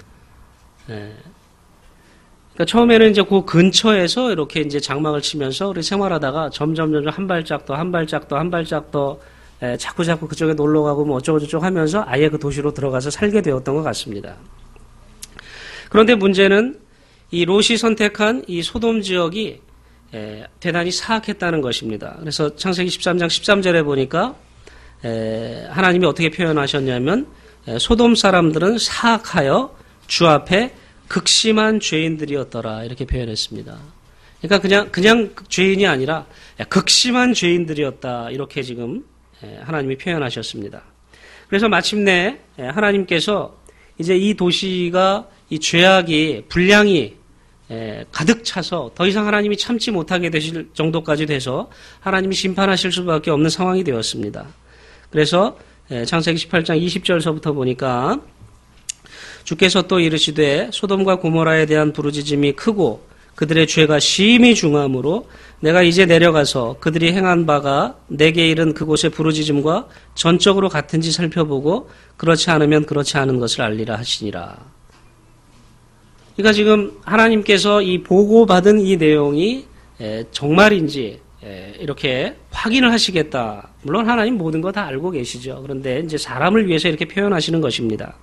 그러니까 처음에는 이제 그 근처에서 이렇게 이제 장막을 치면서 우리 생활하다가 점점 한 발짝 더 자꾸 그쪽에 놀러 가고 뭐 어쩌고저쩌고 하면서 아예 그 도시로 들어가서 살게 되었던 것 같습니다. 그런데 문제는 이 롯이 선택한 이 소돔 지역이 대단히 사악했다는 것입니다. 그래서 창세기 13장 13절에 보니까 하나님이 어떻게 표현하셨냐면 소돔 사람들은 사악하여 주 앞에 극심한 죄인들이었더라 이렇게 표현했습니다. 그러니까 그냥 죄인이 아니라 극심한 죄인들이었다 이렇게 지금 하나님이 표현하셨습니다. 그래서 마침내 하나님께서 이제 이 도시가 이 죄악이 분량이 가득 차서 더 이상 하나님이 참지 못하게 되실 정도까지 돼서 하나님이 심판하실 수밖에 없는 상황이 되었습니다. 그래서 창세기 18장 20절서부터 보니까 주께서 또 이르시되 소돔과 고모라에 대한 부르짖음이 크고 그들의 죄가 심히 중함으로 내가 이제 내려가서 그들이 행한 바가 내게 이른 그곳의 부르짖음과 전적으로 같은지 살펴보고 그렇지 않으면 그렇지 않은 것을 알리라 하시니라. 그러니까 지금 하나님께서 이 보고받은 이 내용이 정말인지 이렇게 확인을 하시겠다. 물론 하나님 모든 거 다 알고 계시죠. 그런데 이제 사람을 위해서 이렇게 표현하시는 것입니다.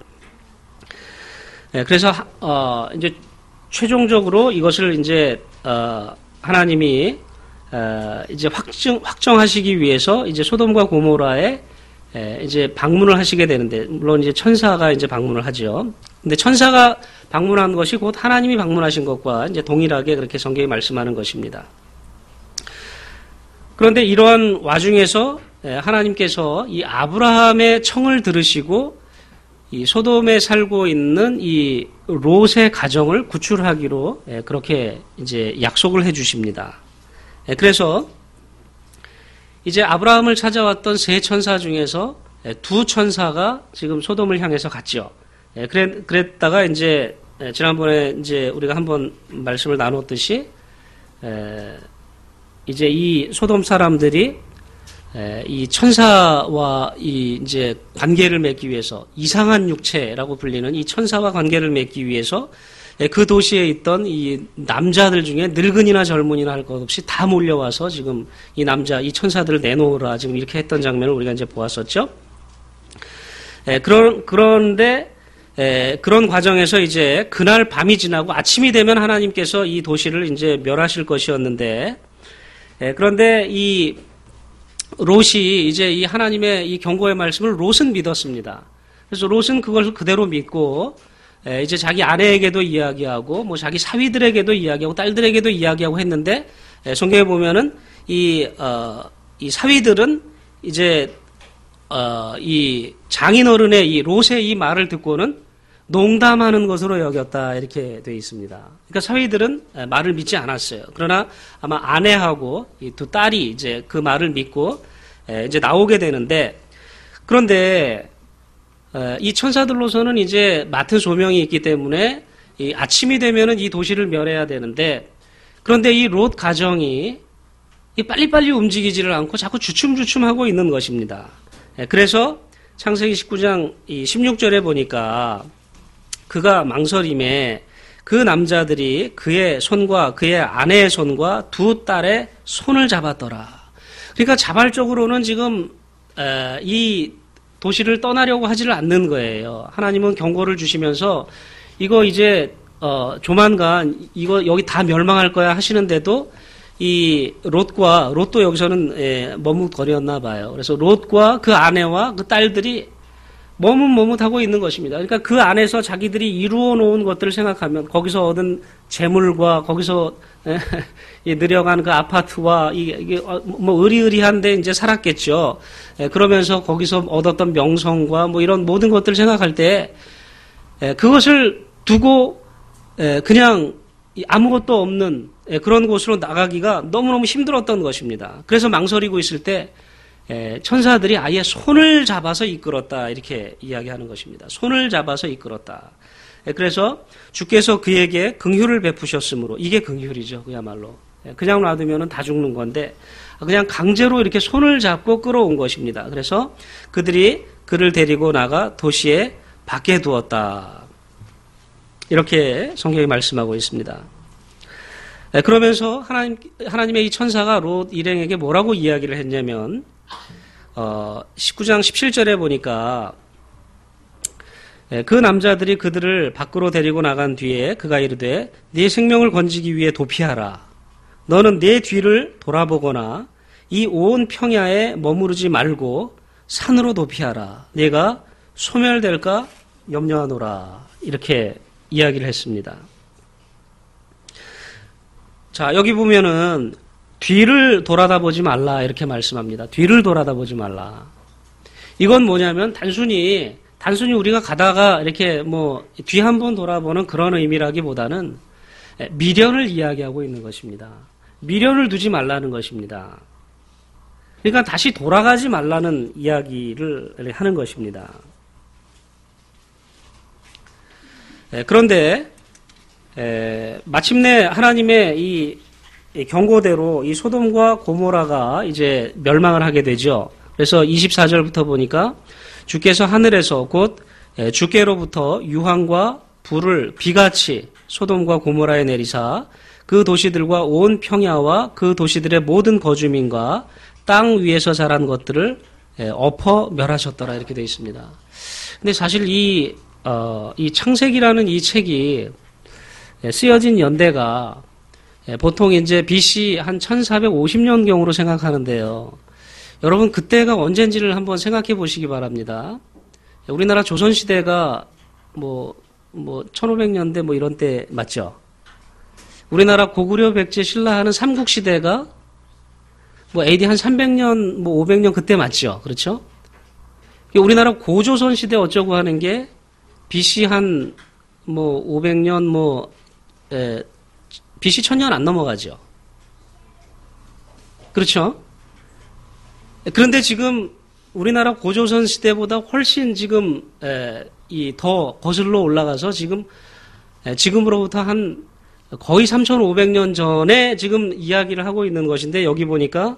그래서 이제 최종적으로 이것을 이제 하나님이 이제 확정하시기 위해서 이제 소돔과 고모라에 이제 방문을 하시게 되는데 물론 이제 천사가 이제 방문을 하죠. 근데 천사가 방문한 것이 곧 하나님이 방문하신 것과 이제 동일하게 그렇게 성경이 말씀하는 것입니다. 그런데 이러한 와중에서 하나님께서 이 아브라함의 청을 들으시고 이 소돔에 살고 있는 이 롯의 가정을 구출하기로 그렇게 이제 약속을 해 주십니다. 그래서 이제 아브라함을 찾아왔던 세 천사 중에서 두 천사가 지금 소돔을 향해서 갔죠. 그랬다가 이제 지난번에 이제 우리가 한번 말씀을 나눴듯이 이제 이 소돔 사람들이 이 천사와 이 이제 관계를 맺기 위해서 이상한 육체라고 불리는 이 천사와 관계를 맺기 위해서 그 도시에 있던 이 남자들 중에 늙은이나 젊은이나 할 것 없이 다 몰려와서 지금 이 천사들을 내놓으라 지금 이렇게 했던 장면을 우리가 이제 보았었죠. 그런데 그런 과정에서 이제 그날 밤이 지나고 아침이 되면 하나님께서 이 도시를 이제 멸하실 것이었는데 그런데 이 롯이 이제 이 하나님의 이 경고의 말씀을 롯은 믿었습니다. 그래서 롯은 그걸 그대로 믿고 이제 자기 아내에게도 이야기하고 뭐 자기 사위들에게도 이야기하고 딸들에게도 이야기하고 했는데 성경에 보면은 이 사위들은 이제 이 장인어른의 이 롯의 이 말을 듣고는 농담하는 것으로 여겼다 이렇게 되어 있습니다. 그러니까 사위들은 말을 믿지 않았어요. 그러나 아마 아내하고 이 두 딸이 이제 그 말을 믿고 이제 나오게 되는데 그런데 이 천사들로서는 이제 맡은 소명이 있기 때문에 이 아침이 되면은 이 도시를 멸해야 되는데 그런데 이 롯 가정이 빨리빨리 움직이지를 않고 자꾸 주춤주춤하고 있는 것입니다. 그래서 창세기 19장 16절에 보니까 그가 망설임에 그 남자들이 그의 손과 그의 아내의 손과 두 딸의 손을 잡았더라. 그러니까 자발적으로는 지금 이 도시를 떠나려고 하지를 않는 거예요. 하나님은 경고를 주시면서 이거 이제 조만간 이거 여기 다 멸망할 거야 하시는데도 이 롯도 여기서는 머뭇거렸나 봐요. 그래서 롯과 그 아내와 그 딸들이 머뭇머뭇하고 있는 것입니다. 그러니까 그 안에서 자기들이 이루어 놓은 것들을 생각하면 거기서 얻은 재물과 거기서 늘여간 그 아파트와 이게 뭐 의리의리한데 이제 살았겠죠. 그러면서 거기서 얻었던 명성과 뭐 이런 모든 것들을 생각할 때 그것을 두고 그냥 아무것도 없는 그런 곳으로 나가기가 너무너무 힘들었던 것입니다. 그래서 망설이고 있을 때 천사들이 아예 손을 잡아서 이끌었다 이렇게 이야기하는 것입니다. 손을 잡아서 이끌었다. 그래서 주께서 그에게 긍휼을 베푸셨으므로 이게 긍휼이죠. 그야말로. 그냥 놔두면 다 죽는 건데 그냥 강제로 이렇게 손을 잡고 끌어온 것입니다. 그래서 그들이 그를 데리고 나가 도시에 밖에 두었다. 이렇게 성경이 말씀하고 있습니다. 그러면서 하나님의 이 천사가 롯 일행에게 뭐라고 이야기를 했냐면 19장 17절에 보니까 그 남자들이 그들을 밖으로 데리고 나간 뒤에 그가 이르되 네 생명을 건지기 위해 도피하라. 너는 내 뒤를 돌아보거나 이 온 평야에 머무르지 말고 산으로 도피하라. 네가 소멸될까 염려하노라. 이렇게 이야기를 했습니다. 자, 여기 보면은 뒤를 돌아다보지 말라 이렇게 말씀합니다. 뒤를 돌아다보지 말라. 이건 뭐냐면 단순히 우리가 가다가 이렇게 뒤 한번 돌아보는 그런 의미라기보다는 미련을 이야기하고 있는 것입니다. 미련을 두지 말라는 것입니다. 그러니까 다시 돌아가지 말라는 이야기를 하는 것입니다. 그런데 마침내 하나님의 이 경고대로 이 소돔과 고모라가 이제 멸망을 하게 되죠. 그래서 24절부터 보니까 주께서 하늘에서 곧 주께로부터 유황과 불을 비같이 소돔과 고모라에 내리사 그 도시들과 온 평야와 그 도시들의 모든 거주민과 땅 위에서 자란 것들을 엎어 멸하셨더라 이렇게 되어 있습니다. 근데 사실 이 창세기라는 이 책이 쓰여진 연대가 보통 이제 BC 한 1450년경으로 생각하는데요. 여러분 그때가 언젠지를 한번 생각해 보시기 바랍니다. 우리나라 조선시대가 1500년대 이런 때 맞죠? 우리나라 고구려 백제 신라하는 삼국시대가 AD 한 300년, 500년 그때 맞죠? 그렇죠? 우리나라 고조선 시대 어쩌고 하는 게 BC 한 500년, BC 1000년 안 넘어가죠? 그렇죠? 그런데 지금 우리나라 고조선 시대보다 훨씬 지금 더 거슬러 올라가서 지금으로부터 한 거의 3,500년 전에 지금 이야기를 하고 있는 것인데 여기 보니까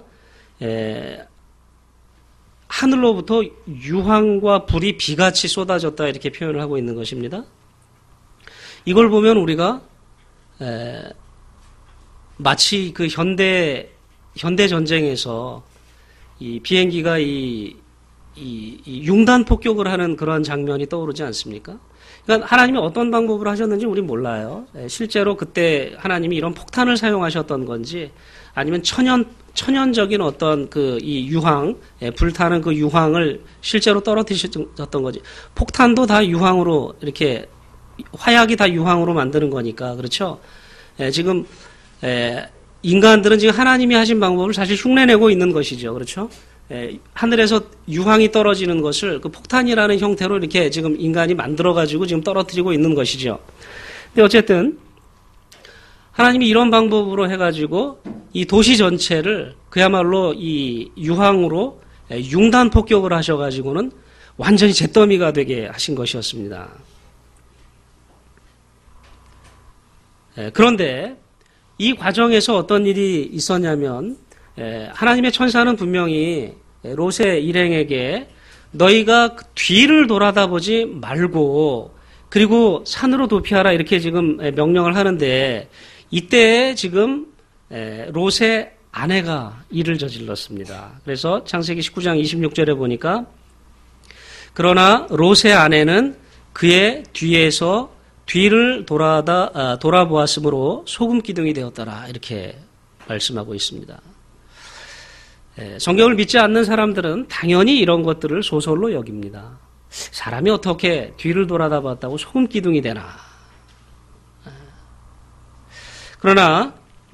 하늘로부터 유황과 불이 비같이 쏟아졌다 이렇게 표현을 하고 있는 것입니다. 이걸 보면 우리가 마치 그 현대 전쟁에서 이 비행기가 이 융단 폭격을 하는 그러한 장면이 떠오르지 않습니까? 그러니까 하나님이 어떤 방법으로 하셨는지 우린 몰라요. 실제로 그때 하나님이 이런 폭탄을 사용하셨던 건지 아니면 천연적인 어떤 이 유황, 불타는 그 유황을 실제로 떨어뜨리셨던 건지. 폭탄도 다 유황으로 이렇게 화약이 다 유황으로 만드는 거니까 그렇죠. 지금 인간들은 지금 하나님이 하신 방법을 사실 흉내내고 있는 것이죠. 그렇죠. 하늘에서 유황이 떨어지는 것을 그 폭탄이라는 형태로 이렇게 지금 인간이 만들어가지고 지금 떨어뜨리고 있는 것이죠. 근데 어쨌든 하나님이 이런 방법으로 해가지고 이 도시 전체를 그야말로 이 유황으로 융단 폭격을 하셔가지고는 완전히 잿더미가 되게 하신 것이었습니다. 그런데 이 과정에서 어떤 일이 있었냐면 하나님의 천사는 분명히 롯의 일행에게 너희가 뒤를 돌아다보지 말고 그리고 산으로 도피하라 이렇게 지금 명령을 하는데 이때 지금 롯의 아내가 일을 저질렀습니다. 그래서 창세기 19장 26절에 보니까 그러나 롯의 아내는 그의 뒤에서 뒤를 돌아보았으므로 소금 기둥이 되었더라 이렇게 말씀하고 있습니다. 성경을 믿지 않는 사람들은 당연히 이런 것들을 소설로 여깁니다. 사람이 어떻게 뒤를 돌아다봤다고 소금 기둥이 되나. 그러나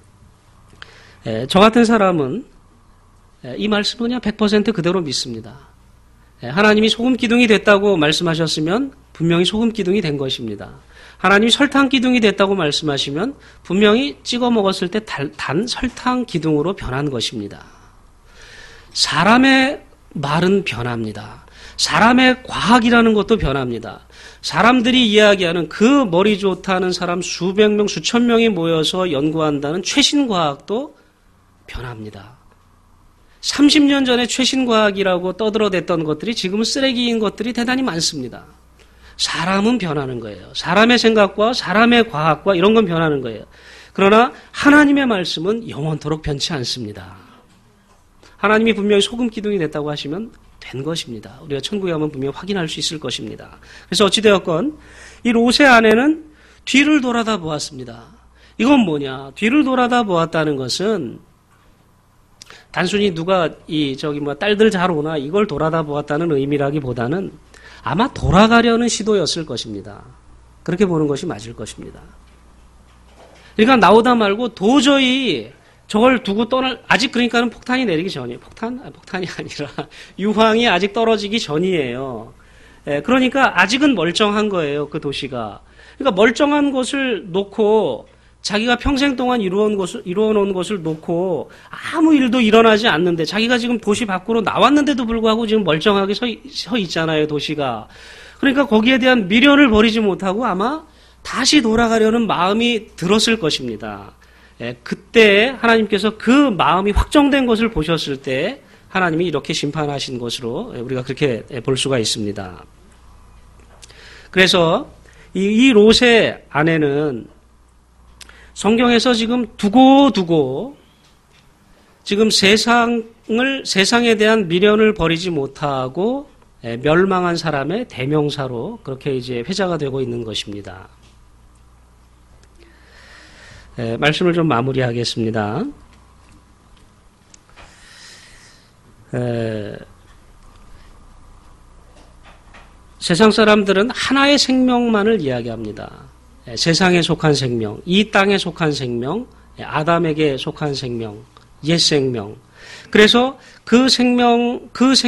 저 같은 사람은 이 말씀은 그냥 100% 그대로 믿습니다. 하나님이 소금 기둥이 됐다고 말씀하셨으면 분명히 소금 기둥이 된 것입니다. 하나님이 설탕 기둥이 됐다고 말씀하시면 분명히 찍어 먹었을 때 단 설탕 기둥으로 변한 것입니다. 사람의 말은 변합니다. 사람의 과학이라는 것도 변합니다. 사람들이 이야기하는 그 머리 좋다는 사람 수백 명, 수천 명이 모여서 연구한다는 최신 과학도 변합니다. 30년 전에 최신 과학이라고 떠들어댔던 것들이 지금은 쓰레기인 것들이 대단히 많습니다. 사람은 변하는 거예요. 사람의 생각과 사람의 과학과 이런 건 변하는 거예요. 그러나 하나님의 말씀은 영원토록 변치 않습니다. 하나님이 분명히 소금 기둥이 됐다고 하시면 된 것입니다. 우리가 천국에 가면 분명히 확인할 수 있을 것입니다. 그래서 어찌되었건 이 롯의 아내는 뒤를 돌아다 보았습니다. 이건 뭐냐? 뒤를 돌아다 보았다는 것은 단순히 누가 딸들 잘 오나 이걸 돌아다 보았다는 의미라기보다는 아마 돌아가려는 시도였을 것입니다. 그렇게 보는 것이 맞을 것입니다. 그러니까 나오다 말고 도저히 저걸 두고 아직 그러니까는 폭탄이 내리기 전이에요. 폭탄이 아니라 유황이 아직 떨어지기 전이에요. 그러니까 아직은 멀쩡한 거예요. 그 도시가. 그러니까 멀쩡한 것을 놓고 자기가 평생 동안 이루어놓은 것을 놓고 아무 일도 일어나지 않는데 자기가 지금 도시 밖으로 나왔는데도 불구하고 지금 멀쩡하게 서 있잖아요. 도시가. 그러니까 거기에 대한 미련을 버리지 못하고 아마 다시 돌아가려는 마음이 들었을 것입니다. 그때 하나님께서 그 마음이 확정된 것을 보셨을 때 하나님이 이렇게 심판하신 것으로 우리가 그렇게 볼 수가 있습니다. 그래서 이 롯의 아내는 성경에서 지금 두고두고 지금 세상에 대한 미련을 버리지 못하고 멸망한 사람의 대명사로 그렇게 이제 회자가 되고 있는 것입니다. 말씀을 좀 마무리하겠습니다. 세상 사람들은 하나의 생명만을 이야기합니다. 세상에 속한 생명, 이 땅에 속한 생명, 아담에게 속한 생명, 옛 생명. 그래서 그 생명에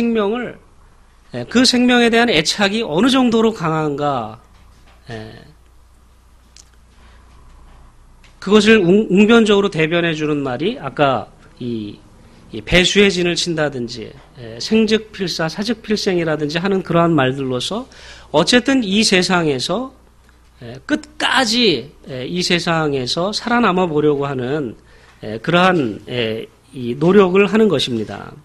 대한 애착이 어느 정도로 강한가, 그것을 웅변적으로 대변해 주는 말이 아까 이 배수의 진을 친다든지 생즉필사 사즉필생이라든지 하는 그러한 말들로서 어쨌든 이 세상에서 끝까지 이 세상에서 살아남아 보려고 하는 그러한 이 노력을 하는 것입니다.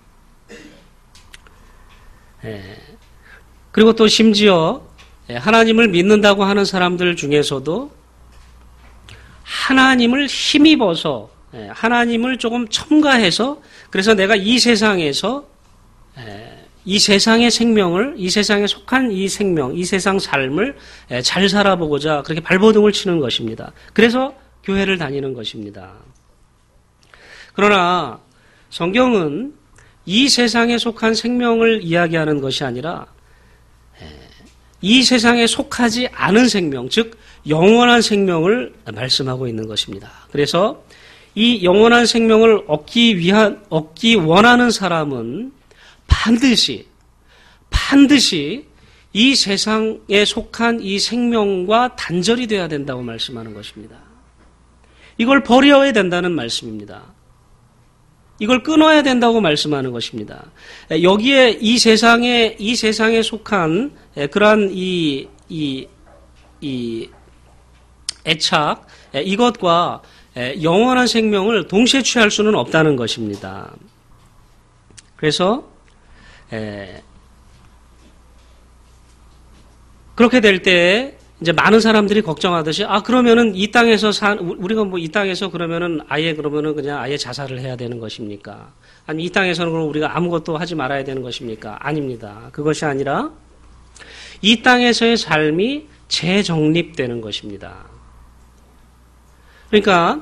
그리고 또 심지어 하나님을 믿는다고 하는 사람들 중에서도 하나님을 힘입어서 하나님을 조금 첨가해서 그래서 내가 이 세상에서 이 세상의 생명을 이 세상에 속한 이 생명 이 세상 삶을 잘 살아보고자 그렇게 발버둥을 치는 것입니다. 그래서 교회를 다니는 것입니다. 그러나 성경은 이 세상에 속한 생명을 이야기하는 것이 아니라 이 세상에 속하지 않은 생명, 즉 영원한 생명을 말씀하고 있는 것입니다. 그래서 이 영원한 생명을 얻기 원하는 사람은 반드시 이 세상에 속한 이 생명과 단절이 되어야 된다고 말씀하는 것입니다. 이걸 버려야 된다는 말씀입니다. 이걸 끊어야 된다고 말씀하는 것입니다. 여기에 이 세상에 속한 그러한 이 애착, 이것과 영원한 생명을 동시에 취할 수는 없다는 것입니다. 그래서 그렇게 될 때 이제 많은 사람들이 걱정하듯이 그러면은 이 땅에서 우리가 뭐 이 땅에서 그러면은 그냥 아예 자살을 해야 되는 것입니까? 아니 이 땅에서는 그럼 우리가 아무것도 하지 말아야 되는 것입니까? 아닙니다. 그것이 아니라 이 땅에서의 삶이 재정립되는 것입니다. 그러니까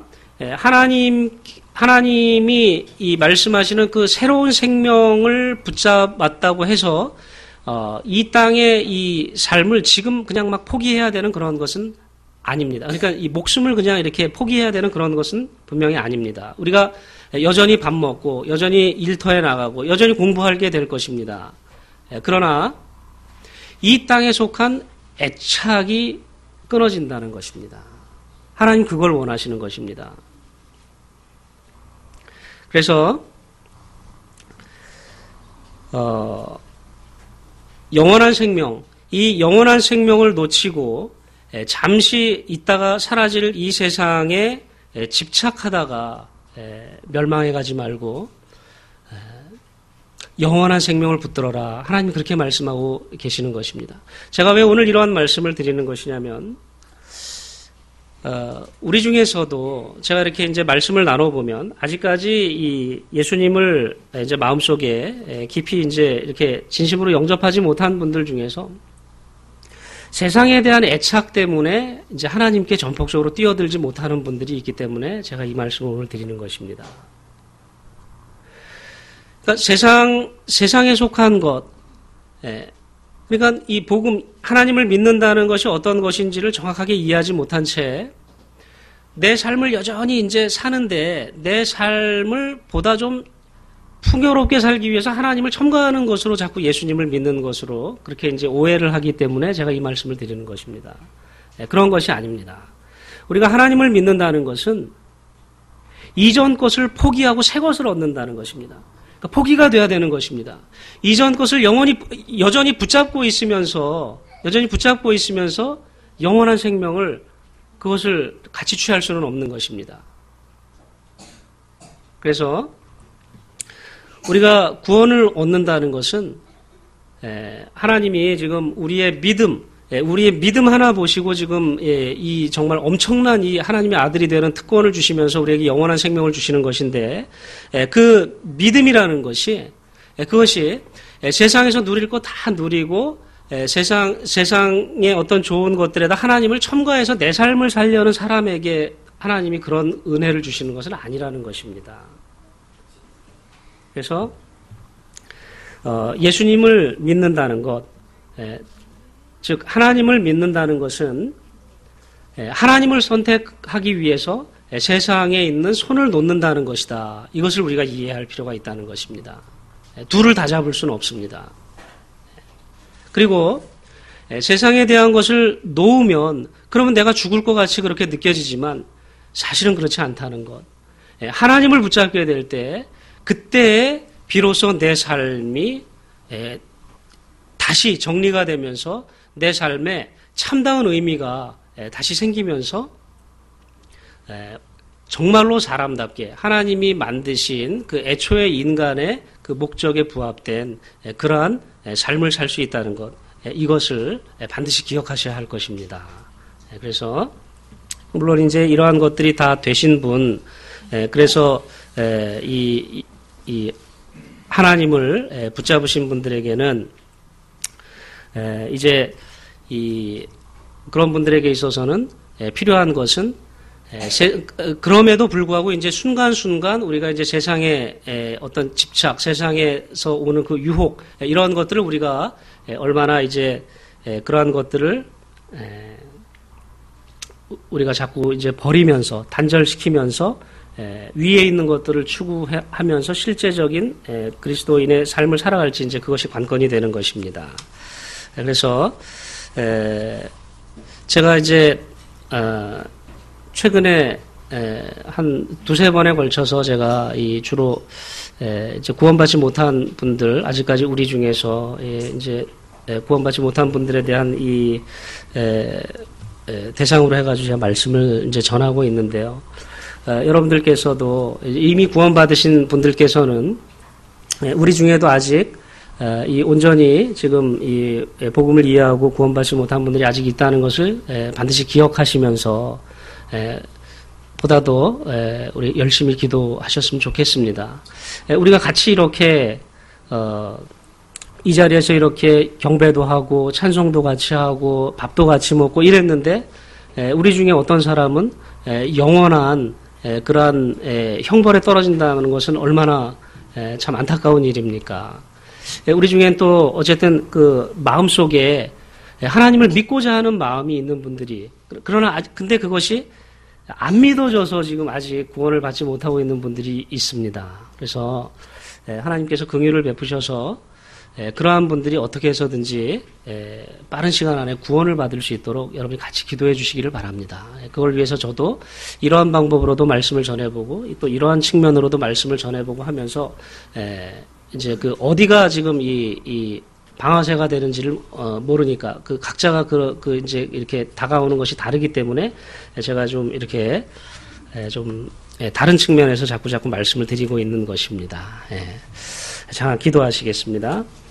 하나님이 이 말씀하시는 그 새로운 생명을 붙잡았다고 해서 이 땅의 이 삶을 지금 그냥 막 포기해야 되는 그런 것은 아닙니다. 그러니까 이 목숨을 그냥 이렇게 포기해야 되는 그런 것은 분명히 아닙니다. 우리가 여전히 밥 먹고 여전히 일터에 나가고 여전히 공부하게 될 것입니다. 그러나 이 땅에 속한 애착이 끊어진다는 것입니다. 하나님 그걸 원하시는 것입니다. 그래서 영원한 생명, 이 영원한 생명을 놓치고 잠시 있다가 사라질 이 세상에 집착하다가 멸망해 가지 말고 영원한 생명을 붙들어라. 하나님 그렇게 말씀하고 계시는 것입니다. 제가 왜 오늘 이러한 말씀을 드리는 것이냐면 우리 중에서도 제가 이렇게 이제 말씀을 나눠보면 아직까지 이 예수님을 이제 마음속에 깊이 이제 이렇게 진심으로 영접하지 못한 분들 중에서 세상에 대한 애착 때문에 이제 하나님께 전폭적으로 뛰어들지 못하는 분들이 있기 때문에 제가 이 말씀을 오늘 드리는 것입니다. 그러니까 세상에 속한 것, 그러니까 이 복음, 하나님을 믿는다는 것이 어떤 것인지를 정확하게 이해하지 못한 채 내 삶을 여전히 이제 사는데 내 삶을 보다 좀 풍요롭게 살기 위해서 하나님을 첨가하는 것으로 자꾸 예수님을 믿는 것으로 그렇게 이제 오해를 하기 때문에 제가 이 말씀을 드리는 것입니다. 그런 것이 아닙니다. 우리가 하나님을 믿는다는 것은 이전 것을 포기하고 새 것을 얻는다는 것입니다. 그러니까 포기가 돼야 되는 것입니다. 이전 것을 여전히 붙잡고 있으면서 영원한 생명을 그것을 같이 취할 수는 없는 것입니다. 그래서 우리가 구원을 얻는다는 것은 하나님이 지금 우리의 믿음 하나 보시고 지금 이 정말 엄청난 이 하나님의 아들이 되는 특권을 주시면서 우리에게 영원한 생명을 주시는 것인데 그 믿음이라는 것이 그것이 세상에서 누릴 거 다 누리고 세상의 어떤 좋은 것들에다 하나님을 첨가해서 내 삶을 살려는 사람에게 하나님이 그런 은혜를 주시는 것은 아니라는 것입니다. 그래서 예수님을 믿는다는 것, 즉 하나님을 믿는다는 것은 하나님을 선택하기 위해서 세상에 있는 손을 놓는다는 것이다. 이것을 우리가 이해할 필요가 있다는 것입니다. 둘을 다 잡을 수는 없습니다. 그리고 세상에 대한 것을 놓으면 그러면 내가 죽을 것 같이 그렇게 느껴지지만 사실은 그렇지 않다는 것. 하나님을 붙잡게 될 때 그때 비로소 내 삶이 다시 정리가 되면서 내 삶에 참다운 의미가 다시 생기면서 정말로 사람답게 하나님이 만드신 그 애초의 인간의 그 목적에 부합된 그러한 삶을 살 수 있다는 것, 이것을 반드시 기억하셔야 할 것입니다. 그래서 물론 이제 이러한 것들이 다 되신 분, 그래서 이 하나님을 붙잡으신 분들에게는 이제 그런 분들에게 있어서는 필요한 것은 그럼에도 불구하고 이제 순간순간 우리가 이제 세상의 어떤 집착, 세상에서 오는 그 유혹, 이런 것들을 우리가 얼마나 이제 그러한 것들을 우리가 자꾸 이제 버리면서 단절시키면서 위에 있는 것들을 추구하면서 실제적인 그리스도인의 삶을 살아갈지 이제 그것이 관건이 되는 것입니다. 그래서 제가 이제 최근에 한 두세 번에 걸쳐서 제가 주로 이제 구원받지 못한 분들, 아직까지 우리 중에서 이제 구원받지 못한 분들에 대한 대상으로 해가지고 제가 말씀을 이제 전하고 있는데요. 여러분들께서도 이미 구원받으신 분들께서는 우리 중에도 아직 온전히 지금 이 복음을 이해하고 구원받지 못한 분들이 아직 있다는 것을 반드시 기억하시면서 보다도 우리 열심히 기도하셨으면 좋겠습니다. 우리가 같이 이렇게 이 자리에서 이렇게 경배도 하고 찬송도 같이 하고 밥도 같이 먹고 이랬는데 우리 중에 어떤 사람은 영원한 그러한 형벌에 떨어진다는 것은 얼마나 참 안타까운 일입니까? 우리 중엔 또 어쨌든 그 마음속에 하나님을 믿고자 하는 마음이 있는 분들이, 그러나 근데 그것이 안 믿어져서 지금 아직 구원을 받지 못하고 있는 분들이 있습니다. 그래서 하나님께서 긍휼을 베푸셔서 그러한 분들이 어떻게 해서든지 빠른 시간 안에 구원을 받을 수 있도록 여러분이 같이 기도해 주시기를 바랍니다. 그걸 위해서 저도 이러한 방법으로도 말씀을 전해보고 또 이러한 측면으로도 말씀을 전해보고 하면서 이제 그 어디가 지금 이 방아쇠가 되는지를 모르니까 그 각자가 그 이제 이렇게 다가오는 것이 다르기 때문에 제가 좀 이렇게 좀 다른 측면에서 자꾸 말씀을 드리고 있는 것입니다. 예. 잠깐 기도하시겠습니다.